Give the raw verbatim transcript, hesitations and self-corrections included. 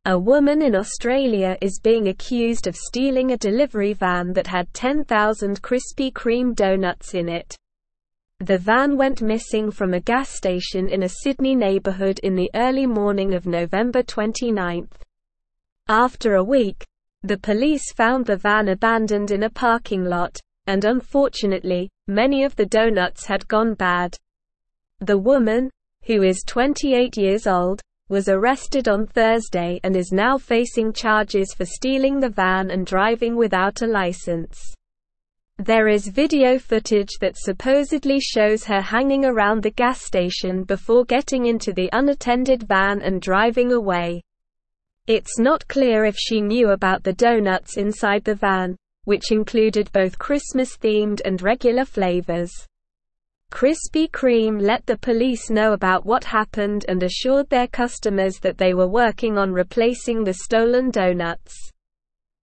A woman in Australia is being accused of stealing a delivery van that had ten thousand Krispy Kreme donuts in it. The van went missing from a gas station in a Sydney neighbourhood in the early morning of November twenty-ninth. After a week, the police found the van abandoned in a parking lot, and unfortunately, many of the donuts had gone bad. The woman, who is twenty-eight years old, was arrested on Thursday and is now facing charges for stealing the van and driving without a license. There is video footage that supposedly shows her hanging around the gas station before getting into the unattended van and driving away. It's not clear if she knew about the donuts inside the van, which included both Christmas-themed and regular flavors. Krispy Kreme let the police know about what happened and assured their customers that they were working on replacing the stolen donuts.